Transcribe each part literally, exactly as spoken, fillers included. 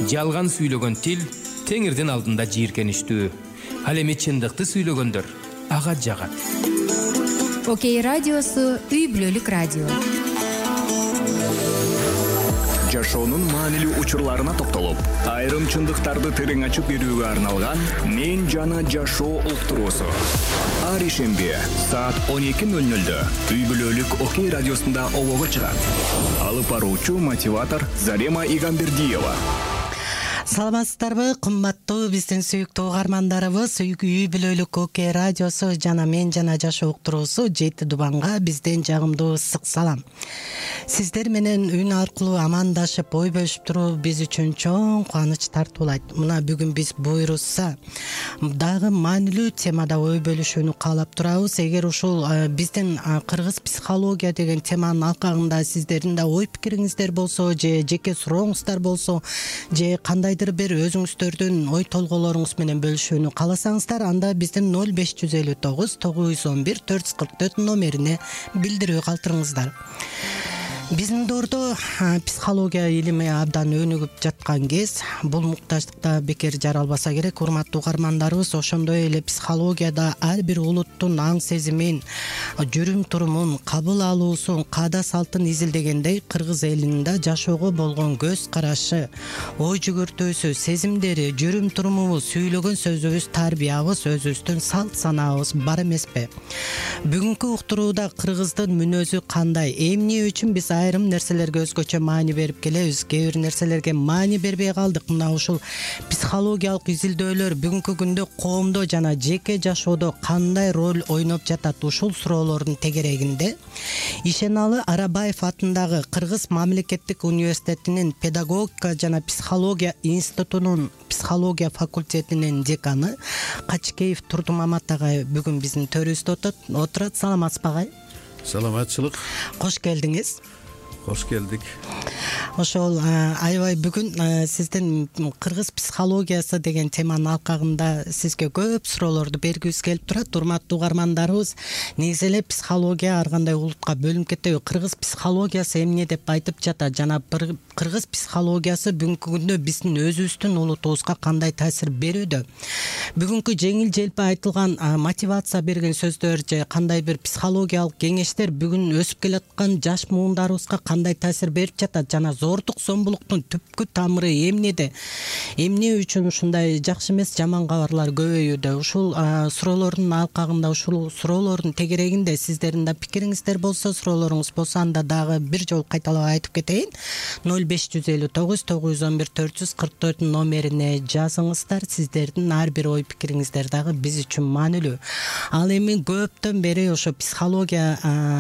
Жалган сүйлөгөн тил теңирдин алдында жийиркеничтүү. Ал эми чындыкты сүйлөгөндөр ага жагат. Окей радиосу үй бүлөлүк радио. Жашоонун маанилүү учурларына токтолуп, айрым чындыктарды терең ачып берүүгө арналган Мен жана жашоо уктуруусу. Ар ишемби саат он эки ноль нольдө үй бүлөлүк Окей радиосунда обого чыгат. Алып баруучу мотиватор Зарема Игамбердиева. Саламатсыздарбы, кымбаттуу биздин сүйүктүү угармандарыбыз, үй бүлөлүк Окей радиосу жана Мен жана жашоо уктуруусу жети дубанга бизден жагымдуу ысык салам. Сиздер менен үн аркылуу амандашып, ой бөлүшүп туруу биз үчүн чоң кубаныч тартуулайт. Мына бүгүн биз буйрусса дагы маанилүү темада ой бөлүшүүнү каалап турабыз. Эгер ушул биздин кыргыз психология деген теманын алкагында сиздердин да ой пикириңиздер болсо, же жеке сурооңуздар болсо, же кандай бир өзүңүздөрдүн ой толгоолоруңуз менен бөлүшүүнү кааласаңыздар, анда биздин ноль беш жүз элүү тогуз тогуз жүз он бир төрт жүз кырк төрт номерине билдирүү калтырыңыздар. Биздин доордо психология илими абдан өнүгүп жаткан кез, бул муктаждыкта бекер жаралбаса керек. Урматтуу угармандарыбыз, ошондой эле психологияда ар бир улуттун аң сезимин, жүрүм турумун, кабыл алуусун, каада салтын изилдегендей, кыргыз элинин да жашоого болгон көз карашы, ой жүгүртүүсү, сезимдери, жүрүм турумубуз, сүйлөгөн сөзүбүз, тарбиябыз, өзүбүздүн салт санаабыз бар эмеспи? Бүгүнкү уктурууда кыргыздын мүнөзү кандай, эмне үчүн биз айрым нерселерге өзгөчө маани берип келебиз, кээ бир нерселерге маани бербей калдык. Мына ушул психологиялык изилдөөлөр бүгүнкү күндө коомдо жана жеке жашоодо кандай роль ойноп жатат? Ушул суроолордун тегерегинде Ишеналы Арабаев атындагы Кыргыз мамлекеттик университетинин педагогика жана психология институтунун психология факультетинин деканы Качкеев Турдумамат агай бүгүн биздин төрүбүздө отурат. Саламатсызбы агай? Саламатчылык. Кош келдиңиз. Кош келдик. Ошол аябай бүгүн сиздин кыргыз психологиясы деген теманын алкагында сизге көп суроолорду бергибиз келип турат. Урматтуу угармандарыбыз, негизи эле психология ар кандай улутка бөлүнүп кетеби? Кыргыз психологиясы эмне деп айтып жатат? Жана кыргыз психологиясы бүгүнкү күндө биздин өзүбүздүн улутубузга кандай таасир берүүдө? Бүгүнкү жеңил желпи айтылган мотивация берген сөздөр же кандай бир психологиялык кеңештер бүгүн өсүп келаткан жаш муундарыбызга кандай таасир берип жатат? Жана зордук зомбулуктун түпкү тамыры эмнеде? Эмне үчүн ушундай жакшы эмес, жаман кабарлар көбөйүүдө? Ушул суроолордун алкагында, ушул суроолордун тегерегинде сиздердин да пикириңиздер болсо, суроолоруңуз болсо, анда дагы бир жолу кайталап айтып кетейин. ноль беш жүз элүү тогуз тогуз жүз он бир төрт жүз кырк төрт номерине жазыңыздар. Сиздердин ар бир ой пикириңиздер дагы биз үчүн маанилүү. Ал эми көптөн бери ошо психология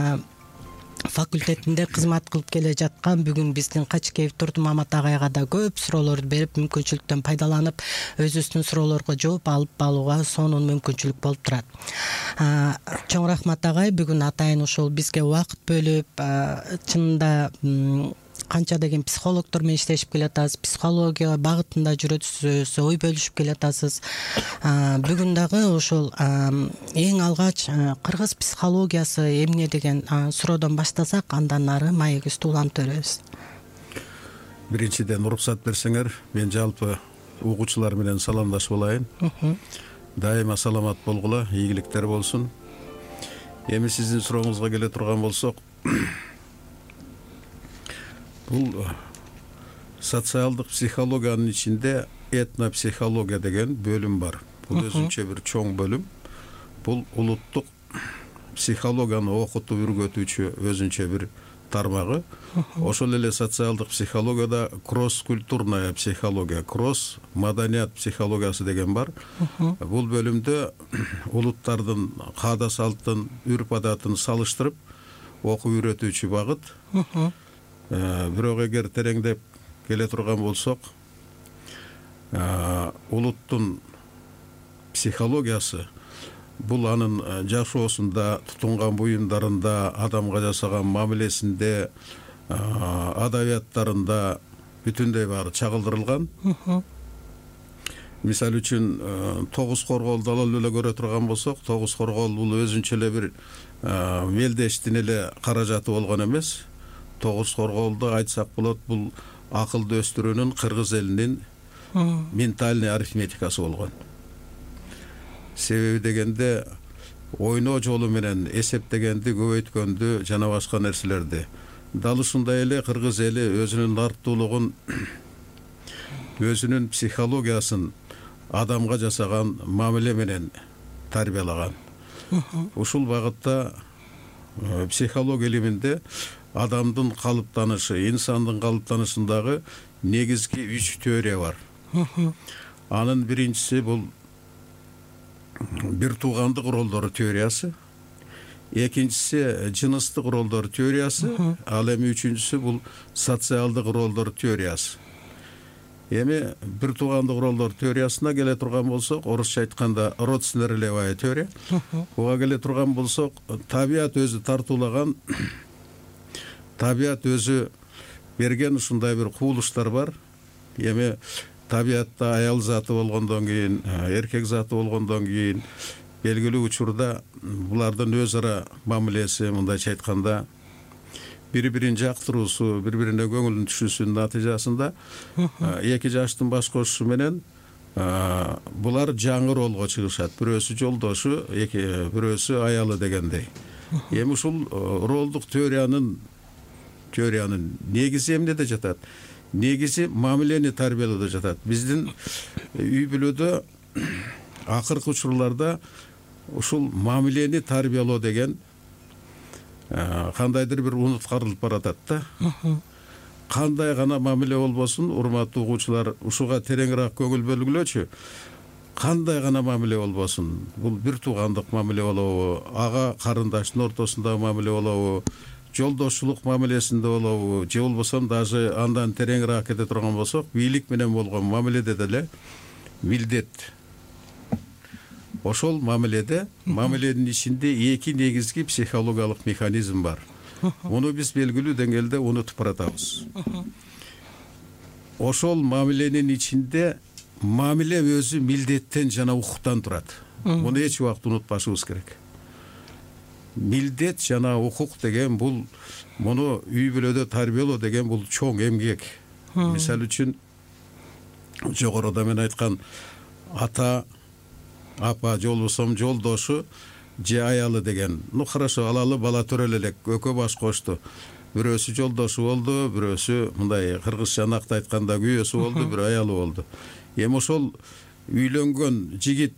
факультетинде кызмат кылып келе жаткан бүгүн биздин Качкеев Турдумамат агайга да көп суроолорду берип, мүмкүнчүлүктөн пайдаланып, өзүбүздүн суроолорго жооп алып алууга сонун мүмкүнчүлүк болуп турат. Чоң рахмат агай, бүгүн атайын ушул бизге убакыт бөлүп, чынында канча деген психологдор менен иштешип келатасыз, психология багытында жүрөсүз, ой бөлүшүп келатасыз. Бүгүн дагы ошол эң алгач кыргыз психологиясы эмне деген суроодон баштасак, андан ары маегибизди улантып беребиз. Биринчиден уруксат берсеңер, мен жалпы угуучулар менен саламдашып алайын. Дайыма саламат болгула, ийгиликтер болсун. Эми сиздин сурооңузга келе турган болсок, бул социалдык психологиянын ичинде этнопсихология деген бөлүм бар. Бул өзүнчө бир чоң бөлүм. Бул улуттук психологияны окутуп үргөтүүчү өзүнчө бир тармагы. Ошол эле социалдык психологияда кросс-культурная психология, кросс маданият психологиясы деген бар. Бул бөлүмдө улуттардын каада салтын, үрп адатын салыштырып окуп үйрөтүүчү багыт. Бирок эгер тереңдеп келе турган болсок, улуттун психологиясы бул анын жашоосунда, тутунган буюмдарында, адамга жасаган мамилесинде, адабияттарында бүтүндөй баары чагылдырылган. Мисалы үчүн тогуз коргоолду алып эле көрө турган болсок, тогуз коргоол бул өзүнчө эле бир мелдештин эле каражаты болгон эмес. Тогуз коргоолду айтсак болот, бул акылды өстүрүүнүн кыргыз элинин ментальный арифметикасы болгон. Себеби дегенде ойноо жолу менен эсептегенди, көбөйткөндү жана башка нерселерди. Дал ушундай эле кыргыз эли өзүнүн дарттуулугун, өзүнүн психологиясын адамга жасаган мамиле менен тарбиялаган. Ушул багытта психология илиминде адамдын калыптанышы, инсандын калыптанышындагы негизги үч теория бар. Анын биринчиси бул бир туугандык ролдору теориясы, экинчиси жыныстык ролдор теориясы, ал эми үчүнчүсү бул социалдык ролдор теориясы. Эми бир туугандык ролдор теориясына келе турган болсок, орусча айтканда родственная теория. Буга келе турган болсок, табият өзү тартуулаган, табият өзү берген ушундай бир кубулуштар бар. Эми табиятта аял заты болгондон кийин, эркек заты болгондон кийин белгилүү учурда булардын өз ара мамилеси, мындайча айтканда, бири-бирин жактыруусу, бири-бирине көңүлүн түшүүсүнүн натыйжасында эки жаштын баш кошушу менен булар жаңы ролго чыгышат. Бирөөсү жолдошу, бирөөсү аялы дегендей. Эми ушул ролдук теориянын теориянын негизи эмнеде жатат? Негизи мамилени тарбиялоодо жатат. Биздин үй бүлөдө акыркы учурларда ушул мамилени тарбиялоо деген кандайдыр бир унуткарылып баратат да. Кандай гана мамиле болбосун, урматтуу угуучулар, ушуга тереңирээк көңүл бөлгүлөчү. Кандай гана мамиле болбосун, бул бир туугандык мамиле болобу, ага карындаштын ортосундагы мамиле болобу, жолдошчулук мамилесинде болобу, же болбосо даже андан тереңирээк кете турган болсок, бийлик менен болгон мамиледе деле милдет. Ошол мамиледе, мамиленин ичинде эки негизги психологиялык механизм бар. Муну биз белгилүү деңгээлде унутуп баратабыз. Ошол мамиленин ичинде мамиле өзү милдеттен жана укуктан турат. Муну эч убакыт унутпашыбыз керек. Милдет жана укук деген бул, муну үй бүлөдө тарбиялоо деген бул чоң эмгек. Мисалы үчүн жогоруда мен айткан ата, апа, же болбосо жолдошу же аялы деген. Ну хорошо, алалы бала төрөлө элек, экөө баш кошту. Бирөөсү жолдошу болду, бирөөсү мындай кыргызча накты айтканда күйөөсү болду, бирөө аялы болду. Эми ошол үйлөнгөн жигит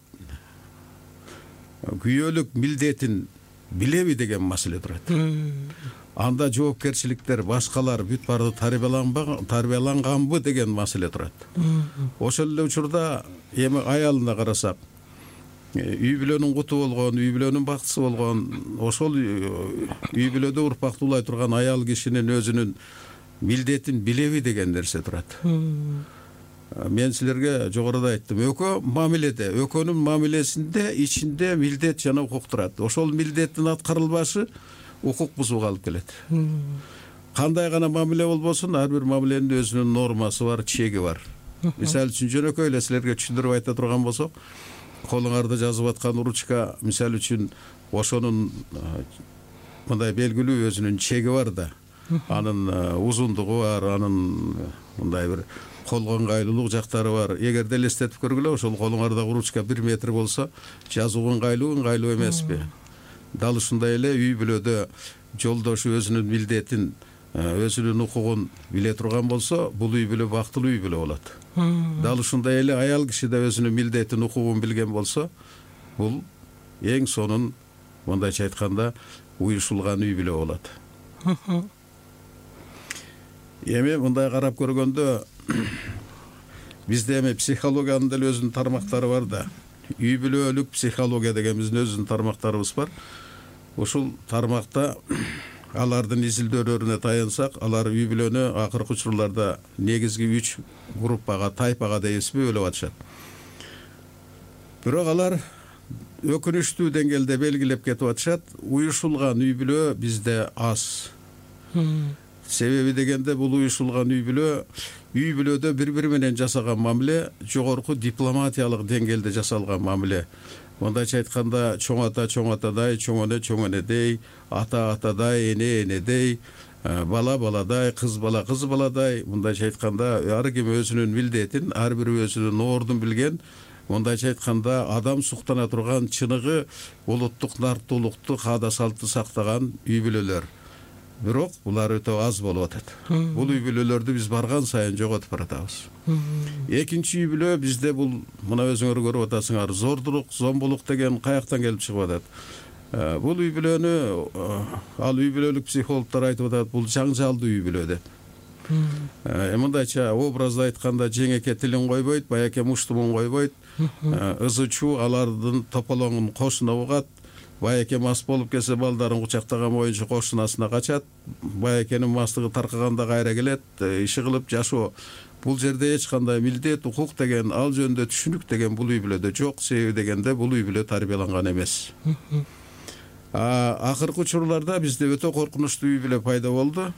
күйөөлүк милдетин билеби деген маселе турат. Анда жоопкерчиликтер, башкалар бүт баары тарбияланганбы деген маселе турат. Ошол эле учурда эми аялына карасак, үй бүлөнүн куту болгон, үй бүлөнүн бактысы болгон, ошол үй бүлөдө урпактуулай турган аял кишинин өзүнүн милдетин билеби деген нерсе турат. Мен силерге жогоруда айттым, экөө мамиледе, экөөнүн мамилесинде ичинде милдет жана укук турат. Ошол милдеттин аткарылбашы укук бузууга алып келет. Кандай гана мамиле болбосун, ар бир мамиленин өзүнүн нормасы бар, чеги бар. Мисалы үчүн жөнөкөй эле силерге түшүндүрүп айта турган болсок, колуңарда жазып аткан ручка, мисалы үчүн ошонун мындай белгилүү өзүнүн чеги бар да. Анын узундугу бар, анын мындай бир колго ыңгайлуулук жактары бар. Эгерде элестетип көргүлө, ошол колуңардагы ручка бир метр болсо, жазуу ыңгайлуу, ыңгайлуу эмеспи? Дал ушундай эле үй бүлөдө жолдошу өзүнүн милдетин, өзүнүн укугун биле турган болсо, бул үй бүлө бактылуу үй бүлө болот. Дал ушундай эле аял киши да өзүнүн милдетин, укугун билген болсо, бул эң сонун, мындайча айтканда, уюшулган үй бүлө болот. Эми мындай карап көргөндө, бизде эми психологиянын деле өзүнүн тармактары бар да. Үй бүлөлүк психология деген биздин өзүнүн тармактарыбыз бар. Ушул тармакта алардын изилдөөлөрүнө таянсак, алар үй бүлөнү акыркы учурларда негизги үч группага, тайпага дейбизби, бөлүп атышат. Бирок алар өкүнүчтүү деңгээлде белгилеп кетип атышат. Уюшулган үй бүлө бизде аз. Себеби дегенде бул уюшулган үй бүлө, үй бүлөдө бири-бири менен жасаган мамиле жогорку дипломатиялык деңгээлде жасалган мамиле. Мындайча айтканда, чоң ата чоң атадай, чоң эне чоң энедей, ата атадай, эне энедей, бала баладай, кыз бала кыз баладай, мындайча айтканда ар ким өзүнүн милдетин, ар бири өзүнүн ордун билген, мындайча айтканда адам суктана турган чыныгы улуттук нарктуулукту, каада салтты сактаган үй бүлөлөр. Бирок булар өтө аз болуп атат. Бул үй бүлөлөрдү биз барган сайын жоготуп баратабыз. Экинчи үй бүлө бизде бул мына өзүңөр көрүп атасыңар, зордулук, зомбулук деген каяктан келип чыгып атат. Бул үй бүлөнү ал үй бүлөлүк психологдор айтып атат, бул жаңжалдуу үй бүлө деп. Мындайча образда айтканда жеңеке тилин койбойт, баяке муштумун койбойт. Ызы чуу алардын тополоңун кошуна угат. Баяке мас болуп келсе балдарын кучактаган боюнча кошунасына качат. Баякенин мастыгы таркаганда кайра келет, иши кылып жашоо. Бул жерде эч кандай милдет, укук деген, ал жөнүндө түшүнүк деген бул үй бүлөдө жок. Себеби дегенде бул үй бүлө тарбияланган эмес. Акыркы учурларда бизде өтө коркунучтуу үй бүлө пайда болду.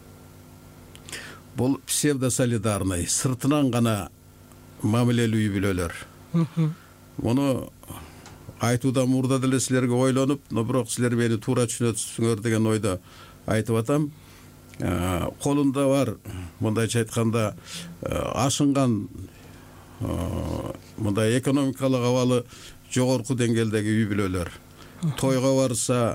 Бул псевдосолидарный, сыртынан гана мамилелүү үй бүлөлөр. Муну айтуудан мурда деле силерге ойлонуп, но бирок силер мени туура түшүнөсүңөр деген ойдо айтып атам. Колунда бар, мындайча айтканда, ашынган мындай экономикалык абалы жогорку деңгээлдеги үй бүлөлөр. Тойго барса,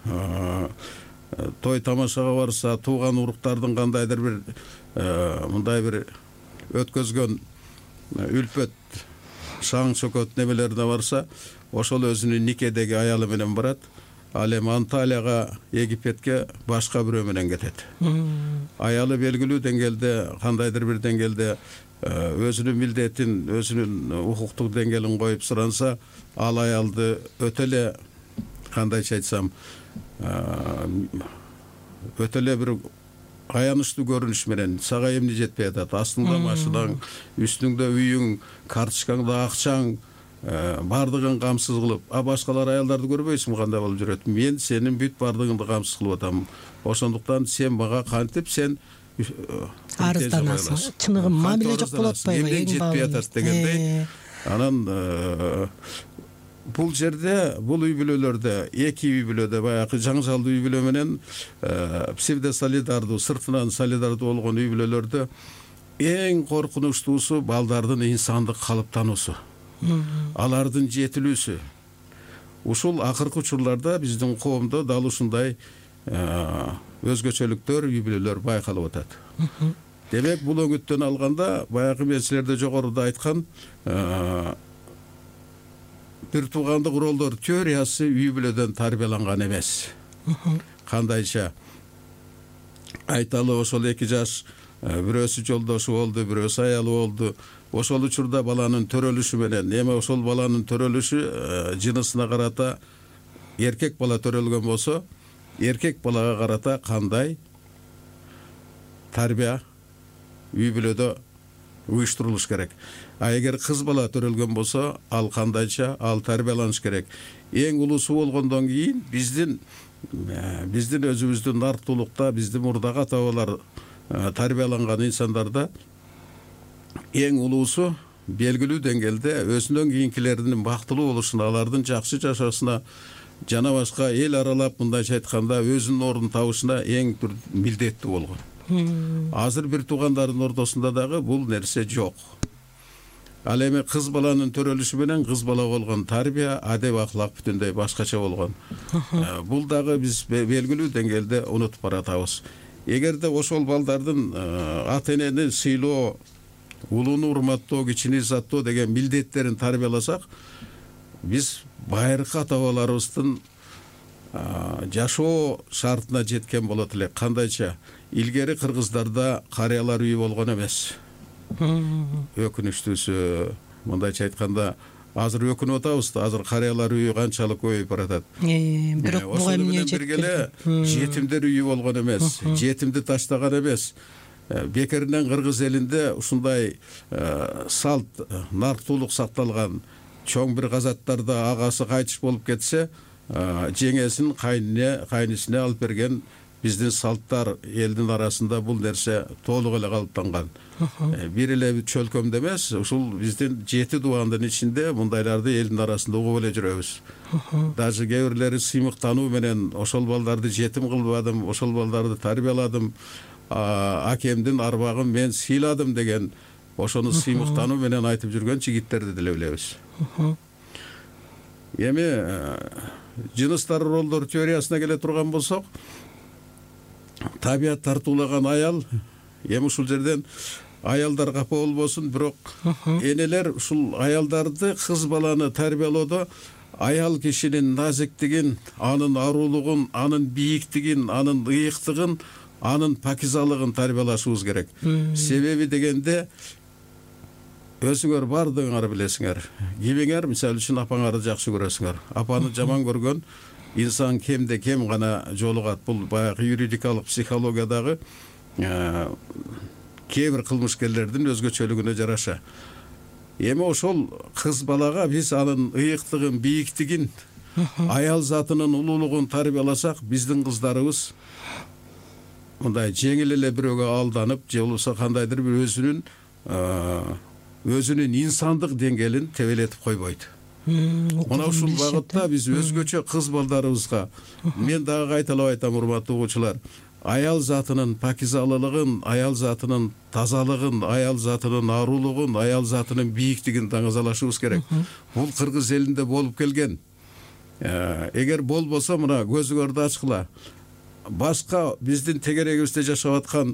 той тамашага барса, тууган уруктардын кандайдыр бир мындай бир өткөзгөн үлпөт, шаң чөкөт немелерине барса, ошол өзүнүн никедеги аялы менен барат. Ал эми Анталияга, Египетке башка бирөө менен кетет. Аялы белгилүү деңгээлде, кандайдыр бир деңгээлде өзүнүн милдетин, өзүнүн укуктук деңгээлин коюп суранса, ал аялды өтө эле, кандайча айтсам, өтө эле бир аянычтуу көрүнүш менен сага эмне жетпей атат, астыңда машинаң, үстүңдө үйүң, карточкаңда акчаң, бардыгын камсыз кылып, а башкалар аялдарды көрбөйсүңбү кандай болуп жүрөт? Мен сенин бүт бардыгыңды камсыз кылып атам. Ошондуктан сен мага кантип сен арызданасың, чыныгы мамиле жок болуп атпайбы? Эмне жетпей атат дегендей. Анан бул жерде, бул үй бүлөлөрдө, эки үй бүлөдө, баягы жаңжалдуу үй бүлө менен псевдосолидардуу, сыртынан солидардуу болгон үй бүлөлөрдө эң коркунучтуусу балдардын инсандык калыптануусу. Алардын жетилүүсү. Ушул акыркы учурларда биздин коомдо дал ушундай өзгөчөлүктөр, үй бүлөлөр байкалып атат. Демек, бул өңүттөн алганда, баягы мен силерде жогоруда айткан бир туугандык ролдор теориясы үй бүлөдөн тарбияланган эмес. Кандайча айталы, ошол эки жаш бирөөсү жолдошу болду, бирөөсү аялы болду. Ошол учурда баланын төрөлүшү менен, эми ошол баланын төрөлүшү жынысына карата эркек бала төрөлгөн болсо, эркек балага карата кандай тарбия үй бүлөдө уюштурулуш керек. А эгер кыз бала төрөлгөн болсо, ал кандайча, ал тарбияланыш керек. Эң улуусу болгондон кийин биздин биздин өзүбүздүн нарктуулукта, биздин мурдагы ата-бабалар тарбияланган инсандарда эң улуусу белгилүү деңгээлде өзүнөн кийинкилердин бактылуу болушуна, алардын жакшы жашоосуна, жана башка эл аралап, мындайча айтканда, өзүнүн ордун табышына эң милдеттүү болгон. Азыр бир туугандардын ортосунда дагы бул нерсе жок. Ал эми кыз баланын төрөлүшү менен кыз бала болгон тарбия, адеп аклак бүтүндөй башкача болгон. Бул дагы биз белгилүү деңгээлде унутуп баратабыз. Эгерде ошол балдардын ата энени сыйлоо, улууну урматтоо, кичини иззаттоо деген милдеттерин тарбияласак, биз байыркы ата-бабаларыбыздын жашоо шартына жеткен болот элек. Кандайча, илгери кыргыздарда карыялар үйү болгон эмес. Өкүнүчтүүсү, мындайча айтканда, азыр өкүнүп атабыз да, азыр карыялар үйү канчалык көбөйүп баратат. Бирок буга эмне жеткен? Жетимдер үйү болгон эмес, жетимди таштаган эмес. Бекеринен кыргыз элинде ушундай салт, нарктуулук сакталган. Чоң бир казаттарда агасы кайтыш болуп кетсе, жеңесин кайнине, кайнисине алып берген биздин салттар элдин арасында бул нерсе толук эле калыптанган. Бир эле чөлкөмдө эмес, ушул биздин жети дубандын ичинде мындайларды элдин арасында угуп эле жүрөбүз. Даже кээ бирлери сыймыктануу менен ошол балдарды жетим кылбадым, ошол балдарды тарбияладым, акемдин арбагын мен сыйладым деген ошону сыймыктануу менен айтып жүргөн жигиттерди деле билебиз. Эми жыныстар ролдор теориясына келе турган болсок, табият тартуулаган аял, эми ушул жерден аялдар капа болбосун, бирок энелер ушул аялдарды, кыз баланы тарбиялоодо аял кишинин назиктигин, анын арулугун, анын бийиктигин, анын ыйыктыгын, анын пакизалыгын тарбиялашыбыз керек. Себеби дегенде өзүңөр бардыгыңар билесиңер. Кимиңер, мисалы үчүн апаңарды жакшы көрөсүңөр. Апаны жаман көргөн инсан кемде кем гана жолугат. Бул баягы юридикалык психологиядагы кээ бир кылмышкерлердин өзгөчөлүгүнө жараша. Эми ошол кыз балага биз анын ыйыктыгын, бийиктигин, аял затынын улуулугун тарбияласак, биздин кыздарыбыз мындай жеңил эле бирөөгө алданып, же болбосо кандайдыр бир өзүнүн өзүнүн инсандык деңгээлин тебелетип койбойт. Мына ушул багытта биз өзгөчө кыз балдарыбызга, мен дагы кайталап айтам, урматтуу угуучулар, аял затынын пакизалылыгын, аял затынын тазалыгын, аял затынын арулугун, аял затынын бийиктигин таңазалашыбыз керек. Бул кыргыз элинде болуп келген. Эгер болбосо, мына көзүңөрдү ачкыла. Башка биздин тегерегибизде жашап аткан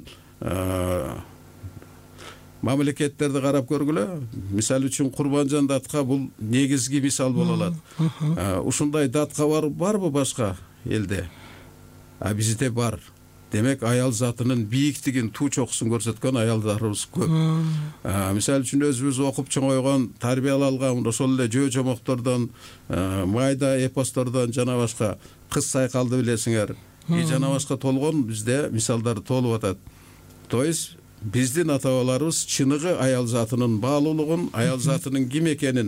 мамлекеттерди карап көргүлө. Мисалы үчүн Курманжан датка бул негизги мисал боло алат. Ушундай датка бар барбы башка элде? А бизде бар. Демек аял затынын бийиктигин, туу чокусун көрсөткөн аялдарыбыз көп. Мисалы үчүн өзүбүз окуп чоңойгон, тарбиялалган ошол эле жөө жомоктордон, майда эпостордон жана башка кыз сайкалды билесиңер. И жана башка толгон бизде мисалдар толуп атат. То есть биздин ата-бабаларыбыз чыныгы аял затынын баалуулугун, аял затынын ким экенин,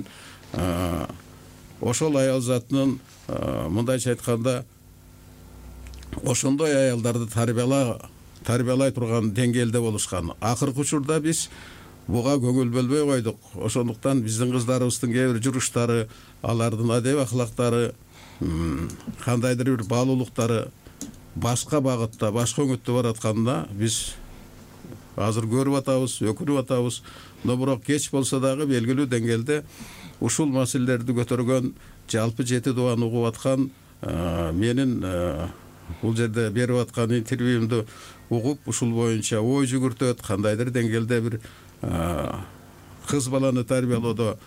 ошол аял затынын мындайча айтканда ошондой аялдарды тарбияла тарбиялай турган деңгээлде болушкан. Акыркы учурда биз буга көңүл бөлбөй койдук. Ошондуктан биздин кыздарыбыздын кээ бир жүрүштары, алардын адеп акылактары, кандайдыр бир баалуулуктары башка багытта, башка өңүттө баратканда биз азыр көрүп атабыз, өкүнүп атабыз. Но бирок кеч болсо дагы белгилүү деңгээлде ушул маселелерди көтөргөн, жалпы жети дубаны угуп аткан, менин бул жерде берип аткан интервьюмду угуп, ушул боюнча ой жүгүртөт, кандайдыр деңгээлде бир кыз баланы тарбиялоодо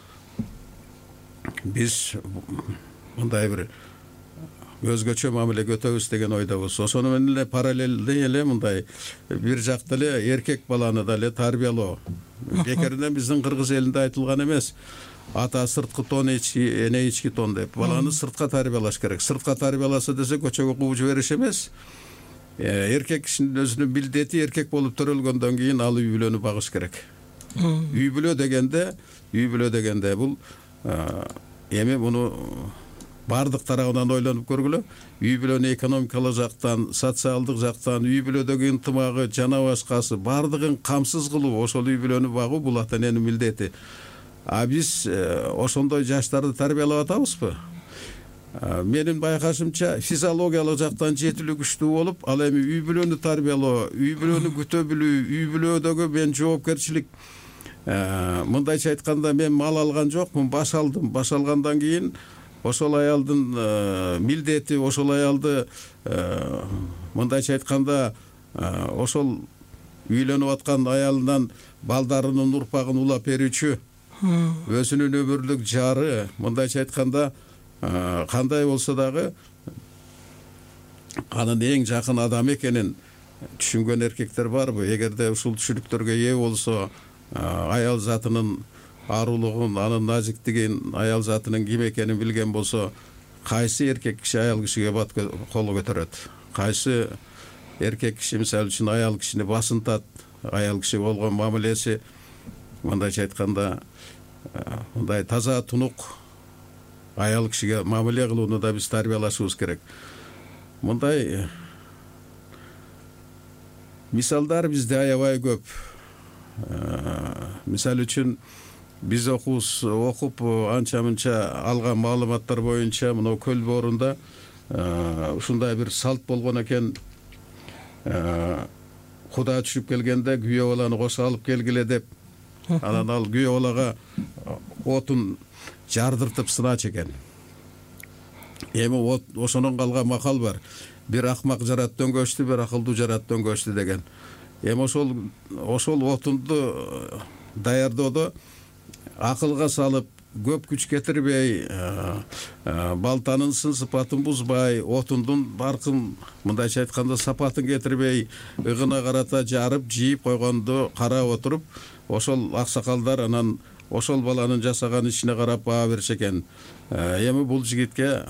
биз мындай бир өзгөчө мамиле көтөбүз деген ойдобуз. Ошону менен эле параллелдей эле мындай бир жакта эле эркек баланы да эле тарбиялоо. Бекеринен биздин кыргыз элинде айтылган эмес. Ата сырткы тон ички, эне ички тон деп. Баланы сыртка тарбиялаш керек. Сыртка тарбияласа десе көчөгө кууп жибериш эмес. Эркек кишинин өзүнүн милдети эркек болуп төрөлгөндөн кийин ал үй бүлөнү багыш керек. Үй бүлө дегенде, үй бүлө дегенде бул эми муну бардык тарабынан ойлонуп көргүлө. Үй бүлөнү экономикалык жактан, социалдык жактан, үй бүлөдөгү ынтымагы, жана башкасы бардыгын камсыз кылуу, ошол үй бүлөнү багуу бул ата эненин милдети. А биз ошондой жаштарды тарбиялап атабызбы? Менин байкашымча физиологиялык жактан жетилүү күчтүү болуп, ал эми үй бүлөнү тарбиялоо, үй бүлөнү күтө билүү, үй бүлөдөгү мен жоопкерчилик, мындайча айтканда мен мал алган жокмун, баш алдым. Баш алгандан кийин ошол аялдын милдети, ошол аялды мындайча айтканда ошол үйлөнүп аткан аялынан балдарынын урпагын улап берүүчү, өзүнүн өмүрлүк жары, мындайча айтканда кандай болсо дагы анын эң жакын адам экенин түшүнгөн эркектер барбы? Эгерде ушул түшүнүктөргө ээ болсо, аял затынын арулугун, анын назиктигин, аял затынын ким экенин билген болсо, кайсы эркек киши аял кишиге бат кол көтөрөт? Кайсы эркек киши мисалы үчүн аял кишини басынтат? Аял киши болгон мамилеси мындайча айтканда мындай таза тунук аял кишиге мамиле кылууну да биз тарбиялашыбыз керек. Мындай мисалдар бизде аябай көп. Мисалы үчүн биз окубуз окуп анча мынча алган маалыматтар боюнча мына Көл боорунда ушундай бир салт болгон экен. Куда түшүп келгенде күйөө баланы кошо алып келгиле деп, анан ал күйөө балага отун жардыртып сынач экен. Эми ошонун калган макал бар. Бир акмак жараттан көчтү, бир акылдуу жараттан көчтү деген. Эми ошол ошол отунду даярдоодо акылга салып, көп күч кетирбей, балтанын сын сыпатын бузбай, отундун баркын, мындайча айтканда сапатын кетирбей, ыгына карата жарып, жийип койгонду карап отуруп, ошол аксакалдар анан ошол баланын жасаган ишине карап баа бериш экен. Эми бул жигитке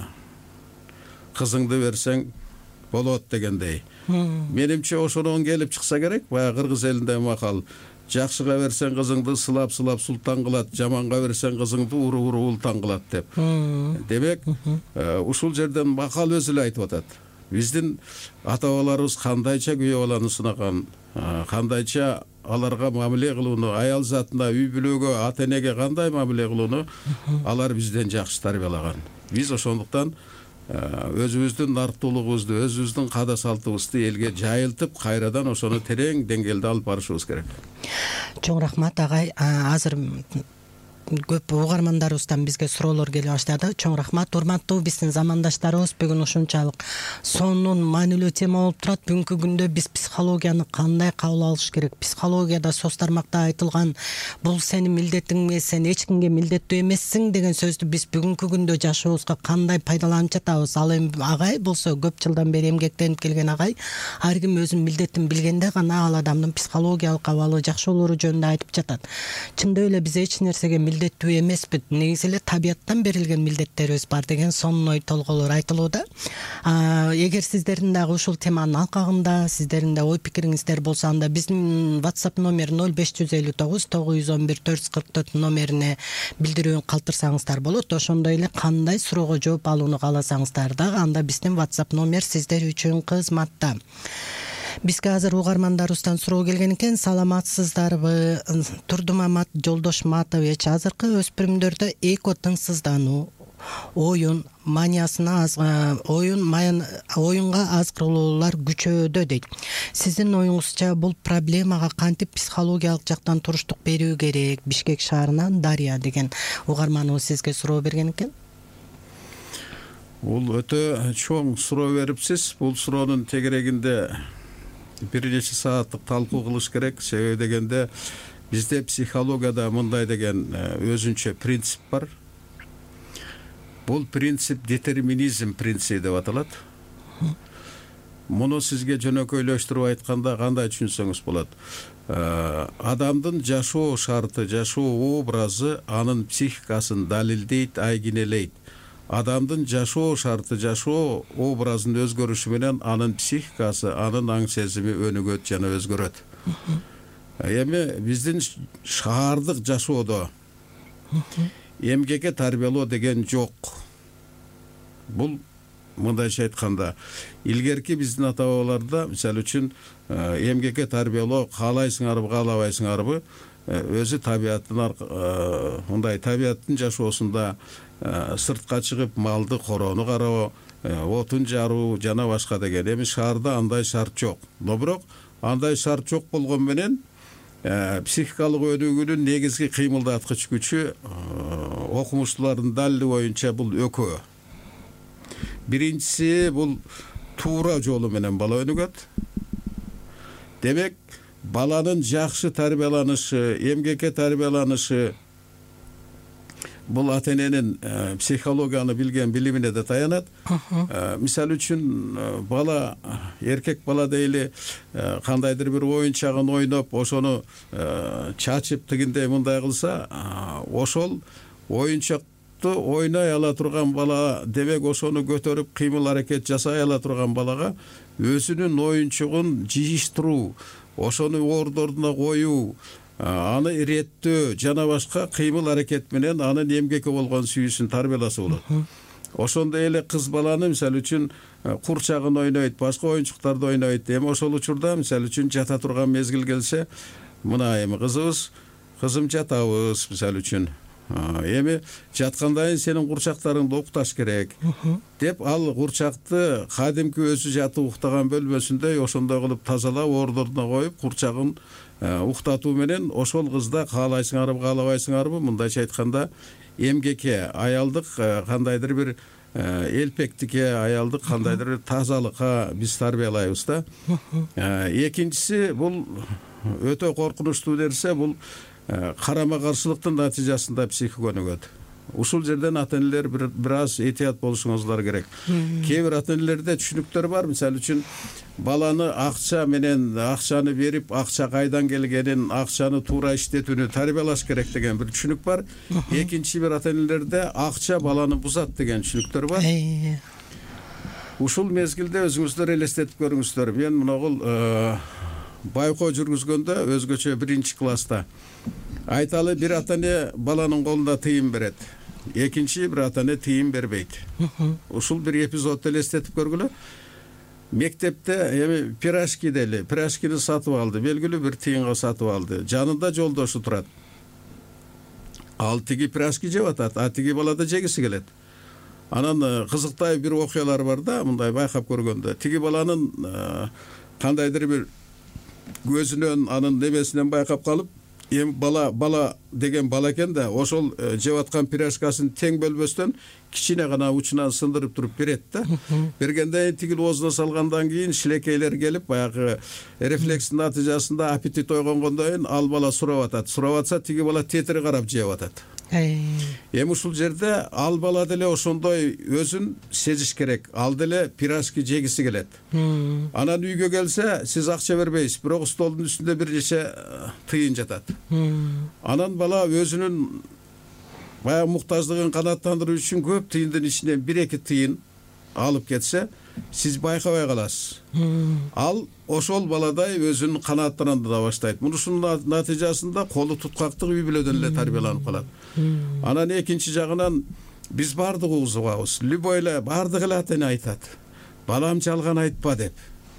кызыңды берсең болот дегендей. Менимче ошондон келип чыкса керек. Баягы кыргыз элинде макал: жакшыга берсең кызыңды сылап-сылап султан кылат, жаманга берсең кызыңды уруп-уруп ултан кылат деп. Демек, ушул жерден макал өзү эле айтып атат. Биздин ата-бабаларыбыз кандайча күйөө баланы сынаган, кандайча аларга мамиле кылууну, аял затына, үй бүлөгө, ата-энеге кандай мамиле кылууну алар бизден жакшы тарбиялаган. Биз ошондуктан өзүбүздүн нарктуулугубузду, өзүбүздүн када салтыбызды элге жайылтып, кайрадан ошону терең деңгээлде алып барышыбыз керек. Чоң рахмат агай. Азыр көп угармандарыбыздан бизге суроолор келе баштады. Чоң рахмат. Урматтуу биздин замандаштарыбыз, бүгүн ушунчалык сонун маанилүү тема болуп турат. Бүгүнкү күндө биз психологияны кандай кабыл алыш керек? Психологияда соц тармакта айтылган бул сенин милдетиң эмес, сен эч кимге милдеттүү эмессиң деген сөздү биз бүгүнкү күндө жашообузга кандай пайдаланып жатабыз? Ал эми агай болсо көп жылдан бери эмгектенип келген агай, ар ким өзүнүн милдетин билгенде гана ал адамдын психологиялык абалы жакшы болору жөнүндө айтып жатат. Чындап эле биз эч нерсеге милдеттүү эмеспиз. Негизи эле табияттан берилген милдеттерибиз бар деген сонун ой толгоолор айтылууда. Эгер сиздердин дагы ушул теманын алкагында сиздердин да ой пикириңиздер болсо, анда биздин WhatsApp номер ноль беш жүз элүү тогуз тогуз жүз он бир төрт жүз кырк төрт номерине билдирүү калтырсаңыздар болот. Ошондой эле кандай суроого жооп алууну кааласаңыздар дагы анда биздин WhatsApp номер сиздер үчүн кызматта. Бизге азыр угармандарыбыздан суроо келген экен. Саламатсыздарбы? Турдумамат Жолдош Матович, азыркы өспүрүмдөрдө эко тыңсыздануу, оюн маниясына аз оюн оюнга азгырылуулар күчөөдө дейт. Сиздин оюңузча бул проблемага кантип психологиялык жактан туруштук берүү керек? Бишкек шаарынан Дарья деген угарманыбыз сизге суроо берген экен. Бул өтө чоң суроо берипсиз. Бул суроонун тегерегинде бир нече сааттык талкуу кылыш керек. Себеби дегенде бизде психологияда мындай деген өзүнчө принцип бар. Бул принцип детерминизм принципи деп аталат. Муну сизге жөнөкөйлөштүрүп айтканда кандай түшүнсөңүз болот? Адамдын жашоо шарты, жашоо образы анын психикасын далилдейт, айгинелейт. Адамдын жашоо шарты, жашоо образынын өзгөрүшү менен анын психикасы, анын аң сезими өнүгөт жана өзгөрөт. Эми биздин шаардык жашоодо эмгекке тарбиялоо деген жок. Бул мындайча айтканда, илгерки биздин ата-бабаларда, мисалы үчүн, эмгекке тарбиялоо каалайсыңарбы, каалабайсыңарбы, өзү табияттын мындай табияттын жашоосунда сыртка чыгып малды короону кароо, отун жаруу жана башка деген. Эми шаарда андай шарт жок. Но бирок андай шарт жок болгон менен психикалык өнүгүүнүн негизги кыймылдаткыч күчү окумуштуулардын далили боюнча бул экөө. Биринчиси бул туура жолу менен бала өнүгөт. Демек, баланын жакшы тарбияланышы, эмгекке тарбияланышы бул ата-эненин психологияны билген билимине да таянат. Мисалы үчүн, бала, эркек бала дейли, кандайдыр бир оюнчагын ойноп, ошону чачып тигиндей мындай кылса, ошол оюнчакты ойнай ала турган бала, демек ошону көтөрүп кыймыл аракет жасай ала турган балага өзүнүн оюнчугун жыйыштыруу, ошону ордоруна коюу, аны иреттөө жана башка кыймыл аракет менен анын эмгекке болгон сүйүүсүн тарбияласа болот. ошондой эле кыз баланы мисалы үчүн курчагын ойнойт, башка оюнчуктарды ойнойт. Эми ошол учурда мисалы үчүн жата турган мезгил келсе, мына эми кызыбыз, кызым жатабыз мисалы үчүн. Эми жаткандан кийин сенин курчактарыңды укташ керек деп, ал курчакты кадимки өзү жатып уктаган бөлмөсүндөй ошондой кылып тазалап, ордоруна коюп, курчагын уктатуу менен ошол кызда каалайсыңарбы, каалабайсыңарбы, мындайча айтканда эмгекке, аялдык кандайдыр бир элпектикке, аялдык кандайдыр бир тазалыкка биз тарбиялайбыз да. Экинчиси бул өтө коркунучтуу нерсе, бул карама каршылыктын натыйжасында психика өнүгөт. Ушул жерден ата-энелер бир аз этият болушуңуздар керек. Кээ бир ата-энелерде түшүнүктөр бар. Мисалы үчүн баланы акча менен, акчаны берип, акча кайдан келгенин, акчаны туура иштетүүнү тарбиялаш керек деген бир түшүнүк бар. Экинчи бир ата-энелерде акча баланы бузат деген түшүнүктөр бар. Ушул мезгилде өзүңүздөр элестетип көрүңүздөр. Мен мынагыл байкоо жүргүзгөндө өзгөчө биринчи класста айталы, бир ата-эне баланын колуна тыйын берет, экинчи бир ата-эне тыйын бербейт. Ушул бир эпизодду элестетип көргүлө. Мектепте эми пирожки дели, пирожкини сатып алды, белгилүү бир тыйынга сатып алды. Жанында жолдошу турат. Ал тиги пирожки жеп атат, а тиги бала да жегиси келет. Анан кызыктай бир окуялар бар да, мындай байкап көргөндө. Тиги баланын кандайдыр бир көзүнөн, анын немесинен байкап калып, эми бала бала деген бала экен да, ошол жеп аткан пирожкасын тең бөлбөстөн кичине гана учунан сындырып туруп берет да. Бергенден тигил оозуна салгандан кийин шилекейлер келип, баягы рефлекстин натыйжасында аппетит ойгонгондон кийин ал бала сурап атат. Сурап атса, тиги бала тетири карап жеп атат. Эми ушул жерде ал бала деле ошондой өзүн сезиш керек. Ал деле пирожки жегиси келет. Анан үйгө келсе, сиз акча бербейсиз, бирок столдун үстүндө бир нече тыйын жатат. Анан бала өзүнүн баягы муктаждыгын канааттандыруу үчүн көп тыйындын ичинен бир эки тыйын алып кетсе, сиз байкабай каласыз. Ал ошол баладай өзүнүн канааттандыра баштайт. Мунушунун натыйжасында колу туткактык үй бүлөдөн эле тарбияланып калат. Анан экинчи жагынан биз бардыгыбыз угабыз. Любой эле бардык эле ата-эне айтат. Балам жалган айтпа деп.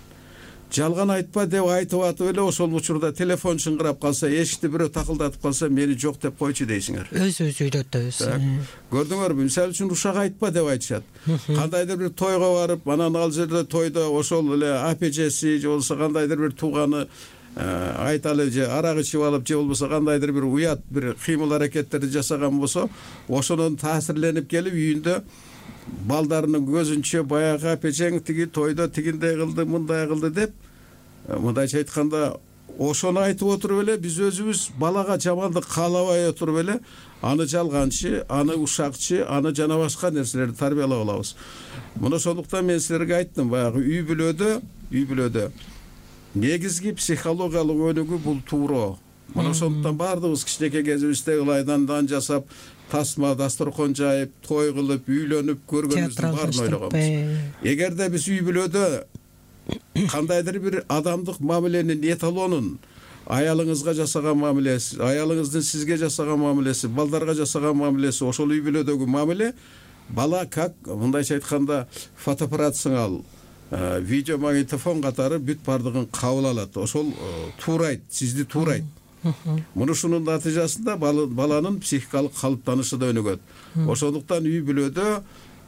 Жалган айтпа деп айтып атып эле ошол учурда телефон чыңгырап калса, эшикти бирөө такылдатып калса, мени жок деп койчу дейсиңер. Өз-өз үйрөтөбүз. Көрдүңөрбү? Мисалы үчүн ушак айтпа деп айтышат. Кандайдыр бир тойго барып, анан ал жерде тойдо ошол эле апежеси же болбосо кандайдыр бир тууганы айталы же арак ичип алып, же болбосо кандайдыр бир уят бир кыймыл аракеттерди жасаган болсо, ошонун таасирленип келип үйүндө балдарынын көзүнчө баягы апежең тиги тойдо тигиндей кылды, мындай кылды деп, мындайча айтканда, ошону айтып отуруп эле биз өзүбүз балага жамандык каалабай отуруп эле аны жалганчы, аны ушакчы, аны жана башка нерселерди тарбиялап алабыз. Мына ошондуктан мен силерге айттым, баягы үй бүлөдө, үй бүлөдө негизги психологиялык өнүгүү бул туура. Мына ошондуктан баардыгыбыз кичинекей кезибизде ылайдан дан жасап, тасма, дасторкон жайып, той кылып, үйлөнүп көргөнүбүздүн баарын ойлогонбуз. Эгерде биз үй бүлөдө кандайдыр бир адамдык мамиленин эталонун, аялыңызга жасаган мамилеси, аялыңыздын сизге жасаган мамилеси, балдарга жасаган мамилеси, ошол үй бүлөдөгү мамиле, бала как мындайча айтканда фотоаппарат сыңал, видеомагнитофон катары бүт бардыгын кабыл алат. Ошол туурайт, сизди туурайт. Мунушунун натыйжасында баланын психикалык калыптанышы да өнүгөт. Ошондуктан үй бүлөдө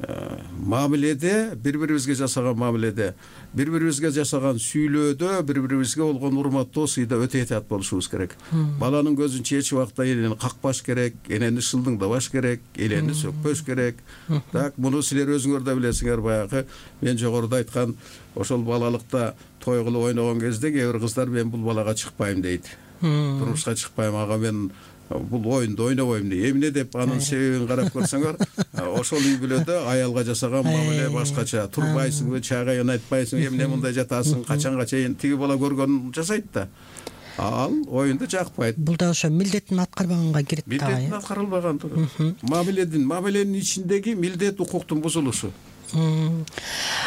мамиледе, бири-бирибизге жасаган мамиледе, бири-бирибизге жасаган сүйлөөдө, бири-бирибизге болгон урматтоо сыйда өтө этият болушубуз керек. Баланын көзүн эч убакта энени какпаш керек, энени шылдыңдабаш керек, элени сөкпөш керек. Так, муну силер өзүңөр да билесиңер, баягы мен жогоруда айткан ошол балалыкта той кылып ойногон кезде кээ бир кыздар мен бул балага чыкпайм дейт. Турмушка чыкпайм, ага мен бул оюнду ойнобойм дейт. Эмне деп анын себебин карап көрсөңөр, ошол үй бүлөдө аялга жасаган мамиле башкача. Турбайсыңбы, чайга айтпайсың, эмне мындай жатасың, качанга чейин тиги бала көргөнүн жасайт да. Ал оюнду жакпайт. Бул да ошо милдетин аткарбаганга кирип да. Милдетин аткарылбагандыгы. Мамиледин, мамиленин ичиндеги милдет укуктун бузулушу.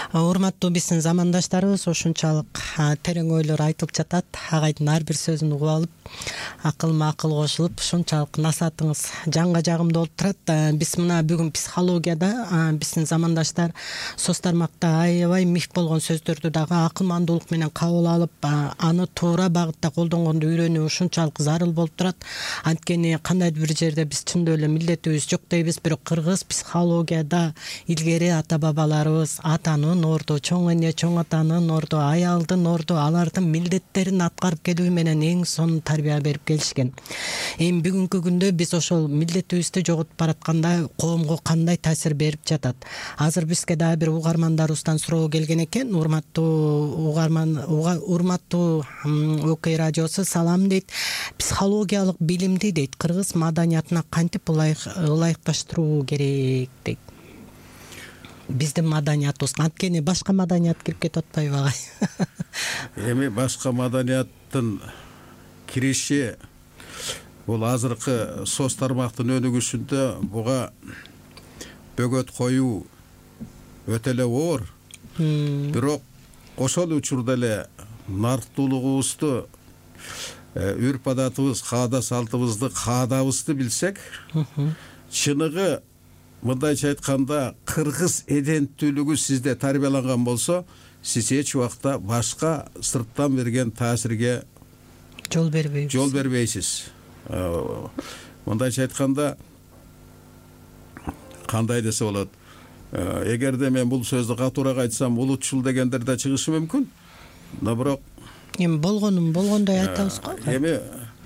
Урматтуу биздин замандаштарыбыз ушунчалык терең ойлор айтылып жатат. Агайдын ар бир сөзүн угуп алып, акылма акыл кошулуп, ушунчалык насаатыңыз жанга жагымдуу болуп турат. Биз мына бүгүн психологияда биздин замандаштар соц тармакта аябай миф болгон сөздөрдү дагы акылмандуулук менен кабыл алып, аны туура багытта колдонгонду үйрөнүү ушунчалык зарыл болуп турат. Анткени кандайдыр бир жерде биз чындап эле милдетибиз жок дейбиз, бирок кыргыз психологияда илгери ата бабаларыбыз атанын орду, чоң эне чоң атанын орду, аялдын орду, алардын милдеттерин аткарып келүү менен эң сонун тарбия берип келишкен. Эми бүгүнкү күндө биз ошол милдетибизди жоготуп баратканда коомго кандай таасир берип жатат? Азыр бизге дагы бир угармандарыбыздан суроо келген экен. Урматтуу угарман, урматтуу ОК радиосу салам дейт. Психологиялык билимди дейт кыргыз маданиятына кантип ылайыкташтыруу керек дейт. Биздин маданиятыбыз анткени башка маданият кирип кетип атпайбы агай? Эми башка маданияттын кириши бул азыркы соц тармактын өнүгүшүндө буга бөгөт коюу өтө эле оор. Бирок ошол учурда эле нарктуулугубузду, үрп адатыбыз, каада салтыбызды, каадабызды билсек, чыныгы мындайча айтканда кыргыз эденттүүлүгү сизде тарбияланган болсо, сиз эч убакта башка сырттан берген таасирге жол бербейсиз. Жол бербейсиз. Мындайча айтканда кандай десе болот? Эгерде мен бул сөздү катуураак айтсам, улутчул дегендер да чыгышы мүмкүн. Но бирок эми болгонун болгондой айтабыз го. Эми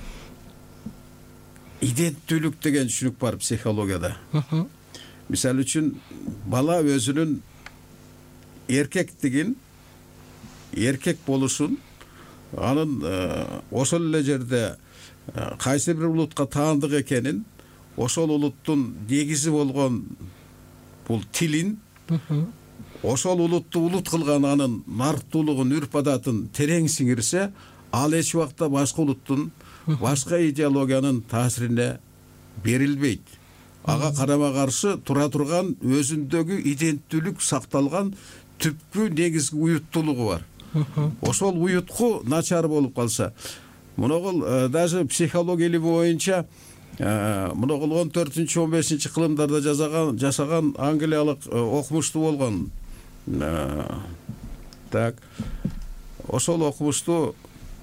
иденттүүлүк деген түшүнүк бар психологияда. Мисалы үчүн бала өзүнүн эркектигин, эркек болушун, анын ошол эле жерде кайсы бир улутка таандык экенин, ошол улуттун негизи болгон бул тилин, ошол улутту улут кылган анын нарктуулугун, үрп адатын терең сиңирсе, ал эч убакта башка улуттун, башка идеологиянын таасирине берилбейт. Ага карама каршы тура турган өзүндөгү иденттүүлүк сакталган түпкү негизги уюттуулугу бар. Ошол уютку начар болуп калса, муногул даже психология илими боюнча муногул он төртүнчү он бешинчи кылымдарда жасаган жашаган англиялык окумуштуу болгон. Так. Ошол окумуштуу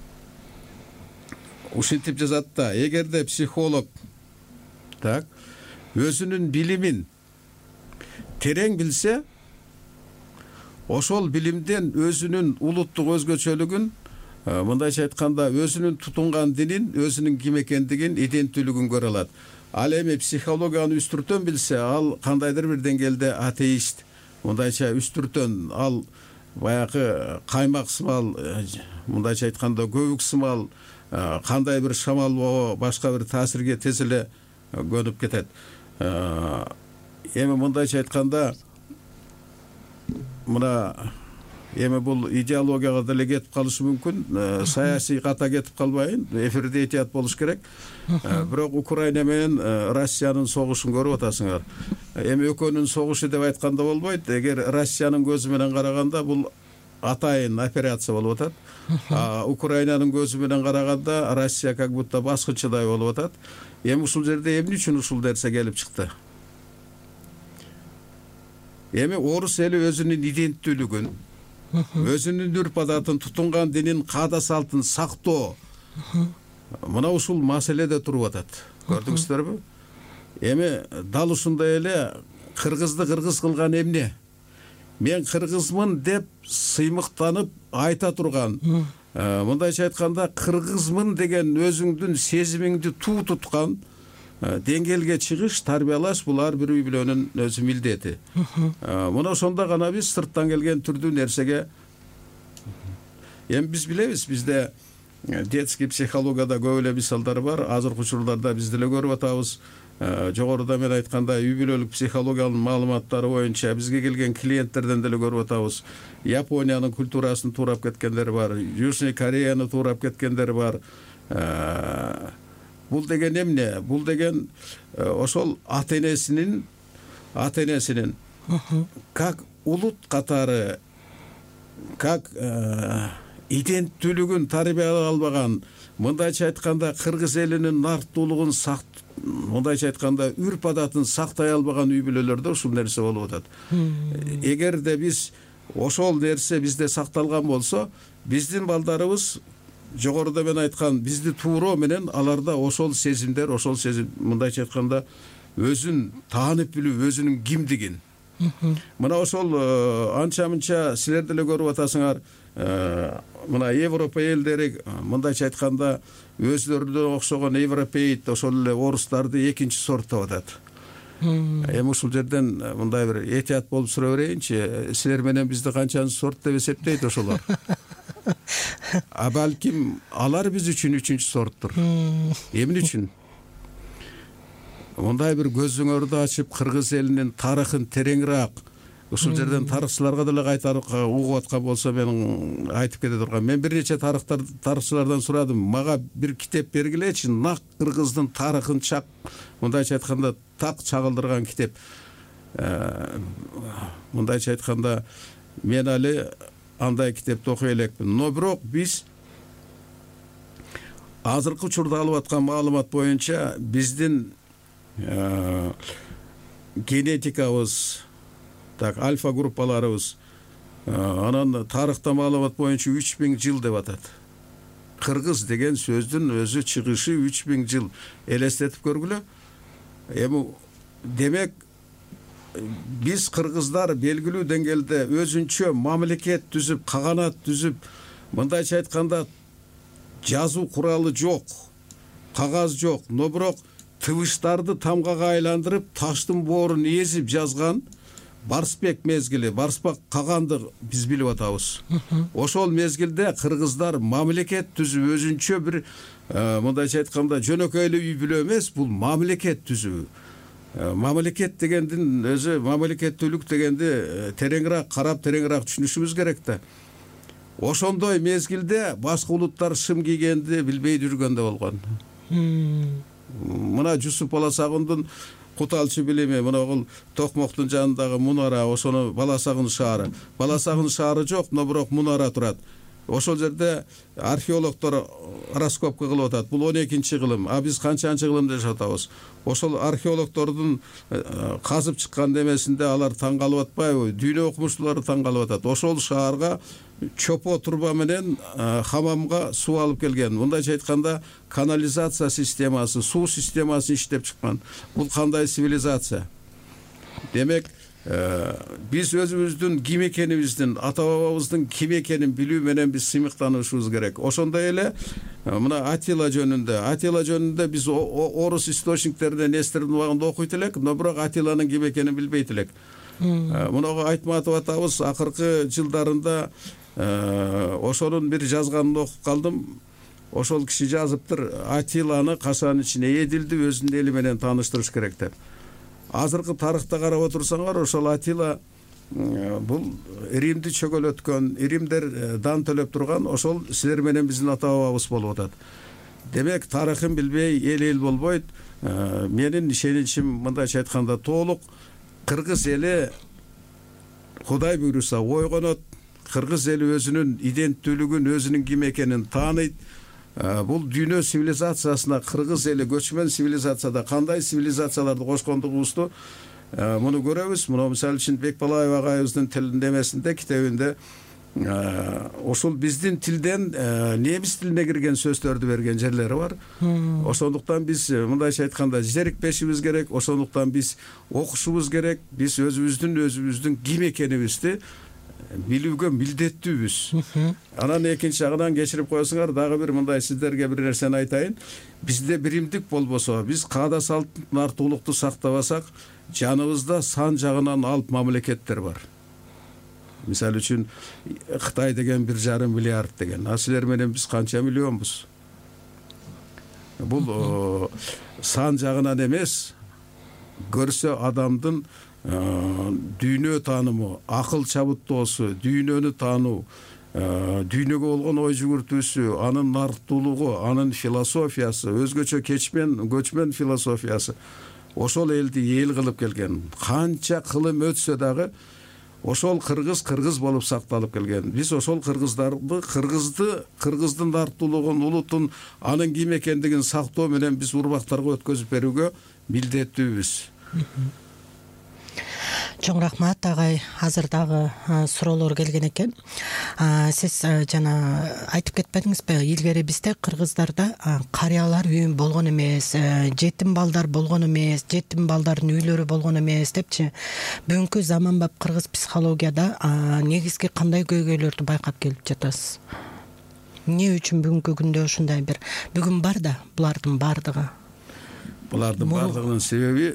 ушинтип жазат да, эгерде психолог так өзүнүн билимин терең билсе, ошол билимден өзүнүн улуттук өзгөчөлүгүн, мындайча айтканда өзүнүн тутунган динин, өзүнүн ким экендигин, иденттүүлүгүн көрө алат. Ал эми психологияны үстүртөн билсе, ал кандайдыр бир деңгээлде атеист, мындайча үстүртөн, ал баягы каймак сымал, мындайча айтканда көбүк сымал, кандай бир шамал башка бир таасирге тез эле көнүп кетет. Эми мындайча айтканда, мына эми бул идеологияга деле кетип калышы мүмкүн, саясий ката кетип калбайын, эфирде этият болуш керек. Бирок Украина менен Россиянын согушун көрүп атасыңар. Эми экөөнүн согушу деп айтканда болбойт. Эгер Россиянын көзү менен караганда бул атайын операция болуп атат. Украинанын көзү менен караганда Россия как будто баскынчыдай болуп атат. Эми ушул жерде эмне үчүн ушул нерсе келип чыкты? Эми орус эли өзүнүн иденттүүлүгүн, өзүнүн үрп адатын, тутунган динин, каада салтын сактоо, мына ушул маселеде туруп атат. Көрдүңүздөрбү? Эми дал ушундай эле кыргызды кыргыз кылган эмне? Мен кыргызмын деп сыймыктанып айта турган, мындайча айтканда кыргызмын деген өзүңдүн сезимиңди туу туткан деңгээлге чыгыш, тарбиялаш бул ар бир үй бүлөнүн өзү милдети. Мына ошондо гана биз сырттан келген түрдүү нерсеге, эми биз билебиз, бизде детский психологияда көп эле мисалдар бар. Азыркы учурларда биз деле көрүп атабыз. Жогоруда мен айткандай үй бүлөлүк психологиянын маалыматтары боюнча бизге келген клиенттерден деле көрүп атабыз. Япониянын культурасын туурап кеткендер бар, Южный Кореяны туурап кеткендер бар. Бул деген эмне? Бул деген ошол ата-энесинин ата-энесинин как улут катары как иденттүүлүгүн тарбиялай албаган, мындайча айтканда кыргыз элинин нарттуулугун сак, мындайча айтканда үрп адатын сактай албаган үй бүлөлөрдө ушул нерсе болуп атат. Эгерде биз ошол нерсе бизде сакталган болсо, биздин балдарыбыз жогоруда мен айткан бизди тууроо менен аларда ошол сезимдер, ошол сезим, мындайча айтканда өзүн таанып билүү, өзүнүн кимдигин. Мына ошол анча-мынча силер деле көрүп атасыңар, мына Европа элдери мындайча айтканда өзлөрүнө окшогон европеид, ошол эле орустарды экинчи сорт деп атат. Эми ушул жерден мындай бир этият болуп сура берейинчи, силер менен бизди канчанчы сорт деп эсептейт ошолор? А балким алар биз үчүн үчүнчү сорттур. Эмне үчүн? Мындай бир көзүңөрдү ачып кыргыз элинин тарыхын тереңирээк, ушул жерден тарыхчыларга деле кайтарып угуп аткан болсо мен айтып кете тургам. Мен бир нече тарыхтар тарыхчылардан сурадым, мага бир китеп бергилечи, нак кыргыздын тарыхын чак, мындайча айтканда так чагылдырган китеп. Мындайча айтканда мен али андай китепти окуй элекмин. Но бирок биз азыркы учурда алып аткан маалымат боюнча биздин генетикабыз, так альфа группаларыбыз, анан тарыхта маалымат боюнча үч миң жыл деп атат. Кыргыз деген сөздүн өзү чыгышы үч миң жыл. Элестетип көргүлө. Эми демек биз кыргыздар белгилүү деңгээлде өзүнчө мамлекет түзүп, каганат түзүп, мындайча айтканда жазуу куралы жок, кагаз жок, но бирок тыбыштарды тамгага айландырып, таштын боорун эзип жазган Барсбек мезгили, Барсбек каганды биз билип атабыз. Ошол мезгилде кыргыздар мамлекет түзүп, өзүнчө бир мындайча айтканда жөнөкөйлүү үй бүлө эмес, бул мамлекет түзүү. Мамлекет дегендин өзү, мамлекеттүүлүк дегенди тереңирээк карап, тереңирээк түшүнүшүбүз керек да. Ошондой мезгилде башка улуттар шым кийгенди билбей жүргөндө болгон. Мына Жусуп Баласагындын Куталчы билими, мына бул Токмоктун жанындагы мунара, ошону Баласагын шаары. Баласагын шаары жок, но бирок мунара турат. Ошол жерде археологдор раскопка кылып атат. Бул он экинчи кылым, а биз канчанчы кылымда жашап атабыз? Ошол археологдордун казып чыккан демесинде алар таң калып атпайбы? Дүйнө окумуштуулары таң калып атат. Ошол шаарга чопо турба менен хамамга суу алып келген. Мындайча айтканда канализация системасы, суу системасын иштеп чыккан. Бул кандай цивилизация? Демек, биз өзүбүздүн ким экенибиздин, ата бабабыздын ким экенин билүү менен биз сыймыктанышыбыз керек. Ошондой эле мына Атила жөнүндө, Атила жөнүндө биз орус источниктеринен эстирдин убагында окуйт элек, но бирок Атиланын ким экенин билбейт элек. Мунага айтматып атабыз, акыркы жылдарында ошонун бир жазганын окуп калдым. Ошол киши жазыптыр, Атиланы кашанын ичине эдилди, өзүнүн эли менен тааныштырыш керек деп. Азыркы тарыхта карап отурсаңар, ошол Атила бул Римди чөгөлөткөн, Римдер дан төлөп турган, ошол силер менен биздин ата бабабыз болуп атат. Демек, тарыхын билбей эл эл болбойт. Менин ишеничим мындайча айтканда толук, кыргыз эли Кудай буйруса ойгонот, кыргыз эли өзүнүн иденттүүлүгүн, өзүнүн ким экенин тааныйт. Бул дүйнө цивилизациясына кыргыз эли көчмөн цивилизацияда кандай цивилизацияларды кошкондугубузду муну көрөбүз. Муну мисалы үчүн Бекбалаев агайыбыздын тилин демесинде, китебинде ошол биздин тилден немис тилине кирген сөздөрдү берген жерлери бар. Ошондуктан биз мындайча айтканда зерикпешибиз керек, ошондуктан биз окушубуз керек, биз өзүбүздүн өзүбүздүн ким экенибизди билүүгө милдеттүүбүз. Анан экинчи жагынан кечирип коесуңар, дагы бир мындай сиздерге бир нерсени айтайын. Бизде биримдик болбосо, биз каада салт нартуулукту сактабасак, жаныбызда сан жагынан алып мамлекеттер бар. Мисалы үчүн Кытай деген бир жарым миллиард деген. А силер менен биз канча миллионбуз? Бул сан жагынан эмес, көрсө адамдын дүйнө таанымы, акыл чабыттоосу, дүйнөнү таануу, дүйнөгө болгон ой жүгүртүүсү, анын нарттуулугу, анын философиясы, өзгөчө кечмен, көчмөн философиясы ошол элди эл кылып келген. Канча кылым өтсө дагы ошол кыргыз кыргыз болуп сакталып келген. Биз ошол кыргыздарды, кыргызды, кыргыздын дарттуулугун, улутун, анын ким экендигин сактоо менен биз урмактарга өткөзүп берүүгө милдеттүүбүз. Чоң рахмат агай. Азыр дагы суроолор келген экен. Сиз жана айтып кетпедиңизби, илгери бизде кыргыздарда карыялар үйүн болгон эмес, жетим балдар болгон эмес, жетим балдардын үйлөрү болгон эмес депчи. Бүгүнкү заманбап кыргыз психологияда негизги кандай көйгөйлөрдү байкап келип жатасыз? Эмне үчүн бүгүнкү күндө ушундай бир бүгүн бар да булардын бардыгы? Булардын бардыгынын себеби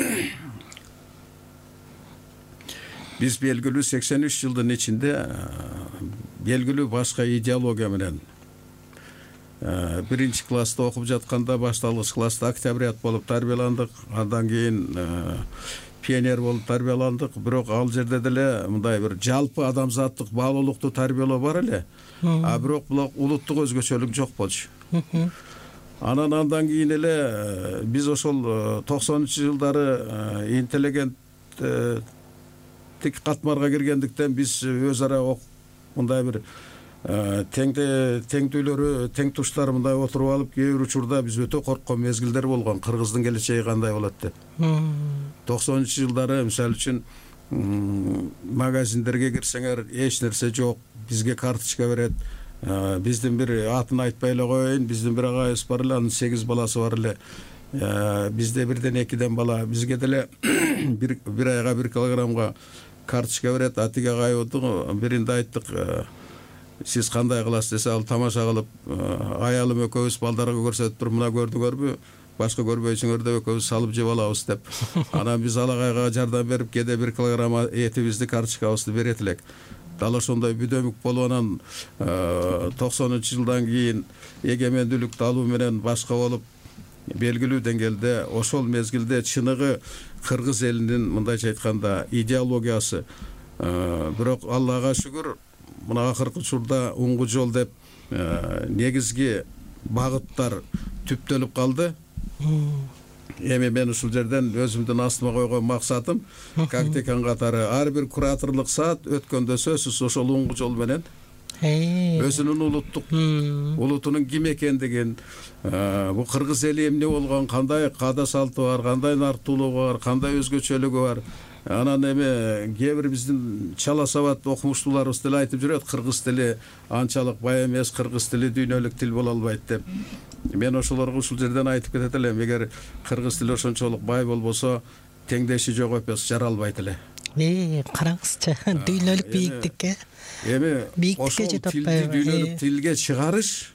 биз белгилүү сексен үч жылдын ичинде белгилүү башка идеология менен биринчи класста окуп жатканда, башталгыч класста октябрят болуп тарбияландык, андан кийин пионер болуп тарбияландык. Бирок ал жерде деле мындай бир жалпы адамзаттык баалуулукту тарбиялоо бар эле, а бирок бул улуттук өзгөчөлүк жок болчу. Анан андан кийин эле биз ошол токсонунчу жылдары интеллигент тик катмарга киргендиктен биз өз ара мындай бир теңдүүлөрү, тең туштар мындай отуруп алып, кээ бир учурда биз өтө корккон мезгилдер болгон, кыргыздын келечеги кандай болот деп. токсонунчу жылдары мисалы үчүн магазиндерге кирсеңер эч нерсе жок, бизге карточка берет. Биздин бир атын айтпай эле коеюн, биздин бир агайыбыз бар эле, анын сегиз баласы бар эле. Бизде бирден экиден бала, бизге деле бир айга бир килограммга карточка берет. Атиги агайыбыздын биринде айттык, сиз кандай кыласыз десе, ал тамаша кылып, аялым экөөбүз балдарга көрсөтүп туруп, мына көрдүңөрбү, башка көрбөйсүңөр деп экөөбүз салып жеп алабыз деп. Анан биз ал агайга жардам берип, кээде бир килограмм этибизди, карточкабызды берет элек. Дал ошондой бүдөмүк болуп, анан токсонунчу жылдан кийин эгемендүүлүктү алуу менен башка болуп, белгилүү деңгээлде ошол мезгилде чыныгы кыргыз элинин мындайча айтканда идеологиясы, бирок Аллага шүгүр, мына акыркы учурда уңгу жол деп негизги багыттар түптөлүп калды. Эми мен ушул жерден өзүмдүн астыма койгон максатым, как декан катары ар бир кураторлук саат өткөндө сөзсүз ошол уңгу жол менен өзүнүн улуттук улутунун ким экендигин, бул кыргыз эли эмне болгон, кандай каада салты бар, кандай нарттуулугу бар, кандай өзгөчөлүгү бар. Анан эми кээ бир биздин чала сабат окумуштууларыбыз деле айтып жүрөт, кыргыз тили анчалык бай эмес, кыргыз тили дүйнөлүк тил боло албайт деп. Мен ошолорго ушул жерден айтып кетет элем, эгер кыргыз тили ошончолук бай болбосо, теңдеши жок эпес, жаралбайт эле. Э, караңызчы, дүйнөлүк бийиктикке. Эми ошол тилди дүйнөлүк тилге чыгарыш,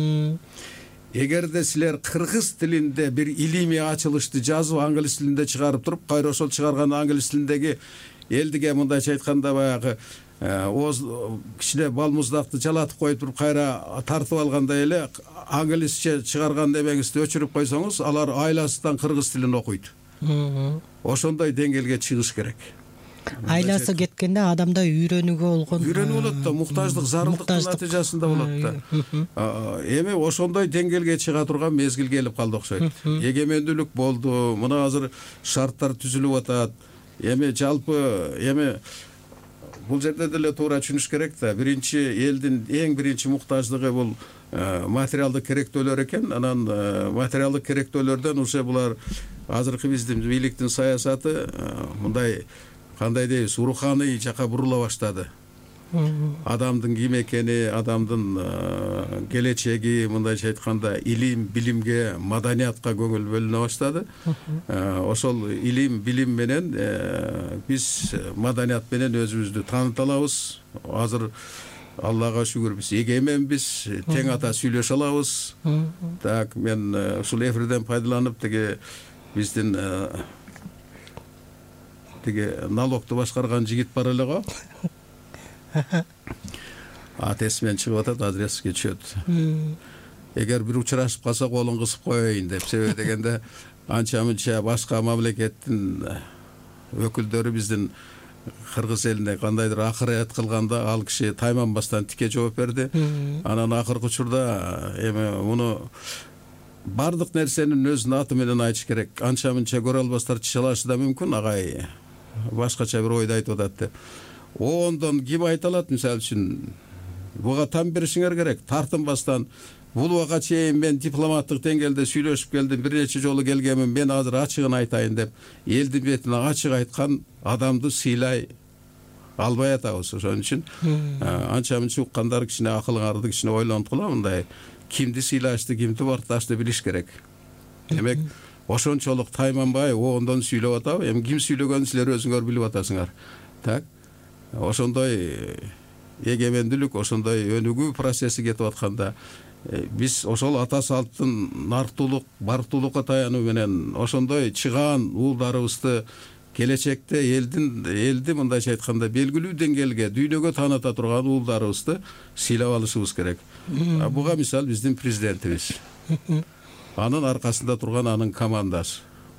эгерде силер кыргыз тилинде бир илимий ачылышты жазып, англис тилинде чыгарып туруп, кайра ошол чыгарган англис тилиндеги элдиге мындайча айтканда баягы оз кичине балмуздакты жалатып коюп туруп, кайра тартып алгандай эле англисче чыгарган немеңизди өчүрүп койсоңуз, алар айласынан кыргыз тилин окуйт. Ошондой деңгээлге чыгыш керек. Айласы кеткенде адамда үйрөнүүгө болгон үйрөнүү болот да, муктаждык, зарылдыктын натыйжасында болот да. Эми ошондой деңгээлге чыга турган мезгил келип калды окшойт. Эгемендүүлүк болду, мына азыр шарттар түзүлүп атат. Эми жалпы эми бул жерде деле туура түшүнүш керек да. Биринчи элдин эң биринчи муктаждыгы бул материалдык керектөөлөр экен. Анан материалдык керектөөлөрдөн уже булар азыркы биздин бийликтин саясаты мындай кандай дейбиз, руханий жака бурула баштады. Адамдын ким экени, адамдын келечеги, мындайча айтканда илим, билимге, маданиятка көңүл бөлүнө баштады. Ошол илим, билим менен биз маданият менен өзүбүздү тааныта алабыз. Азыр Аллага шүгүр биз эгеменбиз, тең ата сүйлөшө алабыз. Так, мен ушул эфирден пайдаланып тиги биздин тиги налогду башкарган жигит бар эле го. Аты эсимен чыгып атат, адреске түшөт. Эгер бир учурашып калса, колун кысып коеюн деп. Себеби дегенде анча-мынча башка мамлекеттин өкүлдөрү биздин кыргыз элине кандайдыр акырет кылганда, ал киши тайманбастан тике жооп берди. Анан акыркы учурда эми муну бардык нерсенин өзүнүн аты менен айтыш керек. Анча-мынча көрө албастар чыалашы да мүмкүн, агай башкача бир ойду айтып атат деп. ондон ким айта алат? Мисалы үчүн буга там беришиңер керек. Тартынбастан бул убакка чейин мен дипломаттык деңгээлде сүйлөшүп келдим, бир нече жолу келгенмин, мен азыр ачыгын айтайын деп элдин бетине ачык айткан адамды сыйлай албай атабыз. Ошон үчүн анча мынча уккандар кичине акылыңарды кичине ойлонткула, мындай кимди сыйлашты, кимди барташты билиш керек. Демек, ошончолук тайманбай ондон сүйлөп атабы. Эми ким сүйлөгөнүн силер өзүңөр билип атасыңар. Так. Ошондой эгемендүүлүк, ошондой өнүгүү процесси кетип атканда биз ошол ата салттын нартуулук, бартуулукка таянуу менен ошондой чыгаан уулдарыбызды келечекте элдин элди мындайча айтканда белгилүү деңгээлге дүйнөгө тааната турган уулдарыбызды сыйлап алышыбыз керек. Буга мисал биздин президентибиз. Анын аркасында турган анын командасы.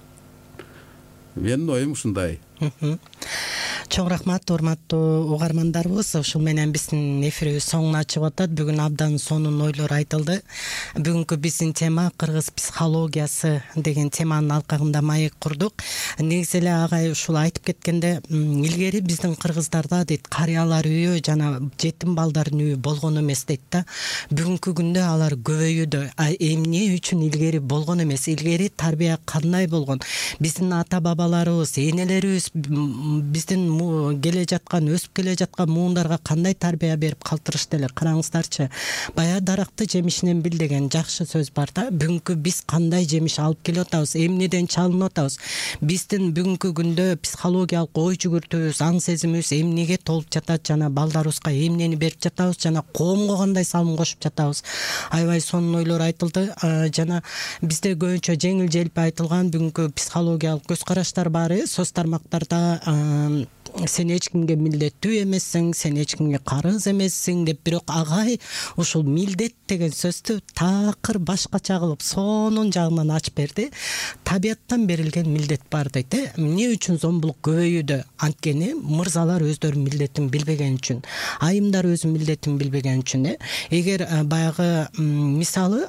Менин оюм ушундай. Чоң рахмат, урматтуу угармандарыбыз. Ушул менен биздин эфирибиз соңуна чыгып атат. Бүгүн абдан сонун ойлор айтылды. Бүгүнкү биздин тема кыргыз психологиясы деген теманын алкагында маек курдук. Негизи эле агай ушул айтып кеткенде, илгери биздин кыргыздарда дейт, карыялар үйү жана жетим балдардын үйү болгон эмес дейт да. Бүгүнкү күндө алар көбөйүүдө. Эмне үчүн илгери болгон эмес? Илгери тарбия кандай болгон? Биздин ата бабаларыбыз, энелерибиз биздин келе жаткан, өсүп келе жаткан муундарга кандай тарбия берип калтырышты эле. Караңыздарчы, бая даракты жемишинен бил деген жакшы сөз бар да. Бүгүнкү биз кандай жемиш алып келип атабыз, эмнеден чалынып атабыз? Биздин бүгүнкү күндө психологиялык ой жүгүртүүбүз, аң сезимибиз эмнеге толуп жатат жана балдарыбызга эмнени берип жатабыз жана коомго кандай салым кошуп жатабыз? Аябай сонун ойлор айтылды. Жана бизде көбүнчө жеңил желпи айтылган бүгүнкү психологиялык көз караштар бар. Соц тармактарда сен эч кимге милдеттүү эмессиң, сен эч кимге карыз эмессиң деп, бирок агай ушул милдет деген сөздү такыр башкача кылып сонун жагынан ачып берди. Табияттан берилген милдет бар дейт. Эмне үчүн зомбулук көбөйүүдө? Анткени мырзалар өздөрүнүн милдетин билбеген үчүн, айымдар өзүнүн милдетин билбеген үчүн. Эгер баягы мисалы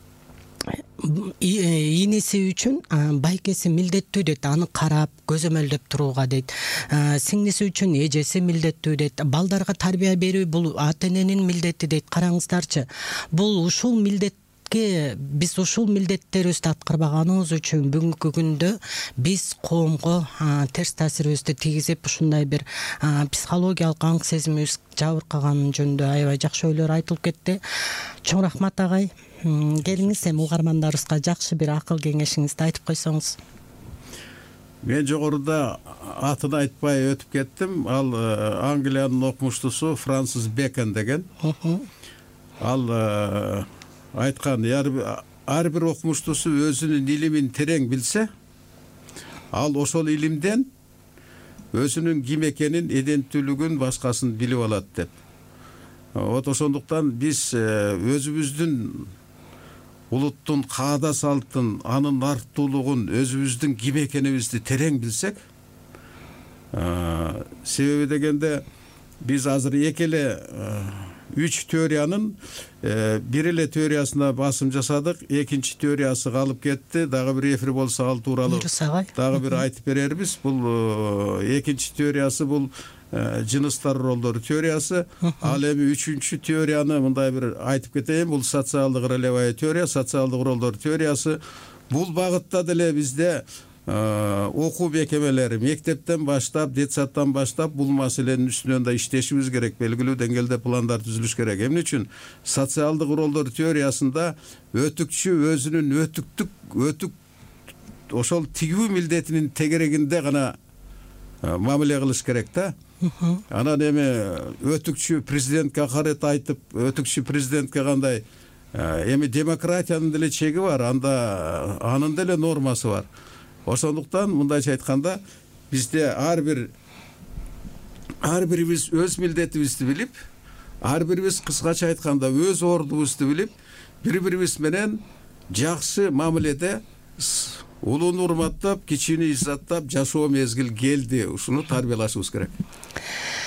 инеси үчүн байкеси милдеттүү дейт, аны карап көзөмөлдөп турууга дейт. Сиңдиси үчүн эжеси милдеттүү дейт. Балдарга тарбия берүү бул ата эненин милдети дейт. Караңыздарчы, бул ушул милдет биз ушул милдеттерибизди аткарбаганыбыз үчүн бүгүнкү күндө биз коомго терс таасирибизди тийгизип, ушундай бир психологиялык аң сезимибиз жабыркаганын жөнүндө аябай жакшы ойлор айтылып кетти. Чоң рахмат агай. Келиңиз, эми угармандарыбызга жакшы бир акыл кеңешиңизди айтып койсоңуз. Мен жогоруда атын айтпай өтүп кеттим. Ал Англиянын окумуштусу Франсис Бэкон деген. Ал айткан, ар бир окумуштусу өзүнүн илимин терең билсе, ал ошол илимден өзүнүн ким экенин, эденттүүлүгүн, башкасын билип алат деп. Вот ошондуктан биз өзүбүздүн улуттун каада салттын, анын нартуулугун, өзүбүздүн ким экенибизди терең билсек, себеби дегенде биз азыр эки эле үч теориянын бир эле теориясына басым жасадык, экинчи теориясы калып кетти. Дагы бир эфир болсо ал тууралуу дагы бир айтып берербиз. Бул экинчи теориясы бул жыныстар ролдору теориясы. Ал эми үчүнчү теорияны мындай бир айтып кетейин. Бул социалдык ролевая теория, социалдык ролдор теориясы. Бул багытта деле бизде окуу мекемелери мектептен баштап, детсадтан баштап бул маселенин үстүнөн да иштешибиз керек, белгилүү деңгээлде пландар түзүлүш керек. Эмне үчүн? Социалдык ролдор теориясында өтүкчү өзүнүн өтүктүк, өтүк ошол тигүү милдетинин тегерегинде гана мамиле кылыш керек да. Анан эми өтүкчү президентке акарет айтып, өтүкчү президентке кандай эми демократиянын деле чеги бар, анда анын деле нормасы бар. Ошондуктан мындайча айтканда бизде ар бир ар бирибиз өз милдетибизди билип, ар бирибиз кыскача айтканда өз ордубузду билип, бири-бирибиз менен жакшы мамиледе улууну урматтап, кичини иззаттап жашоо мезгил келди. Ушуну тарбиялашыбыз керек.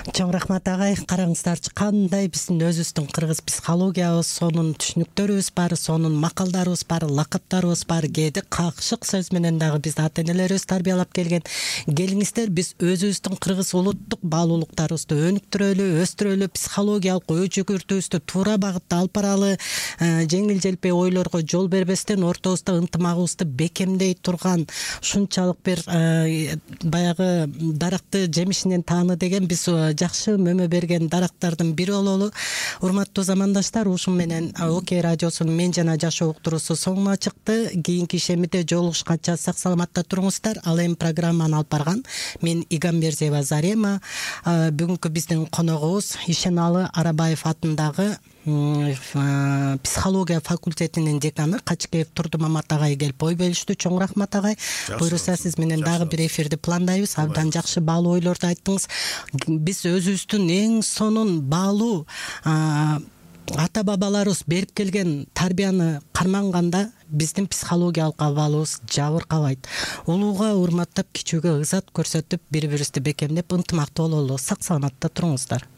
Чоң рахмат агай. Караңыздарчы, кандай биздин өзүбүздүн кыргыз психологиябыз, сонун түшүнүктөрүбүз бар, сонун макалдарыбыз бар, лакаптарыбыз бар. Кээде какшык сөз менен дагы бизди ата энелерибиз тарбиялап келген. Келиңиздер, биз өзүбүздүн кыргыз улуттук баалуулуктарыбызды өнүктүрөлү, өстүрөлү, психологиялык ой жүгүртүүбүздү туура багытта алып баралы, жеңил желпи ойлорго жол бербестен ортобузда ынтымагыбызды бекемдей турган ушунчалык бир баягы даракты жемишинен тааны деген биз жакшы мөмө берген дарактардын бири бололу. Урматтуу замандаштар, ушун менен Окей радиосунун Мен жана жашоо уктуруусу соңуна чыкты. Кийинки ишемиде жолугушканча сак саламатта туруңуздар. Ал эми программаны алып барган мен Игамбердиева Зарема. Бүгүнкү биздин коногубуз Ишеналы Арабаев атындагы психология факультетинин деканы Качкеев Турдумамат агай келип ой бөлүштү. Чоң рахмат агай. Буюрса сиз менен дагы бир эфирди пландайбыз. Абдан жакшы баалуу ойлорду айттыңыз. Биз өзүбүздүн эң сонун баалуу ата бабаларыбыз берип келген тарбияны карманганда биздин психологиялык абалыбыз жабыркабайт. Улууга урматтап, кичүүгө ызат көрсөтүп, бири-бирибизди бекемдеп, ынтымактуу бололу. Сак саламатта туруңуздар.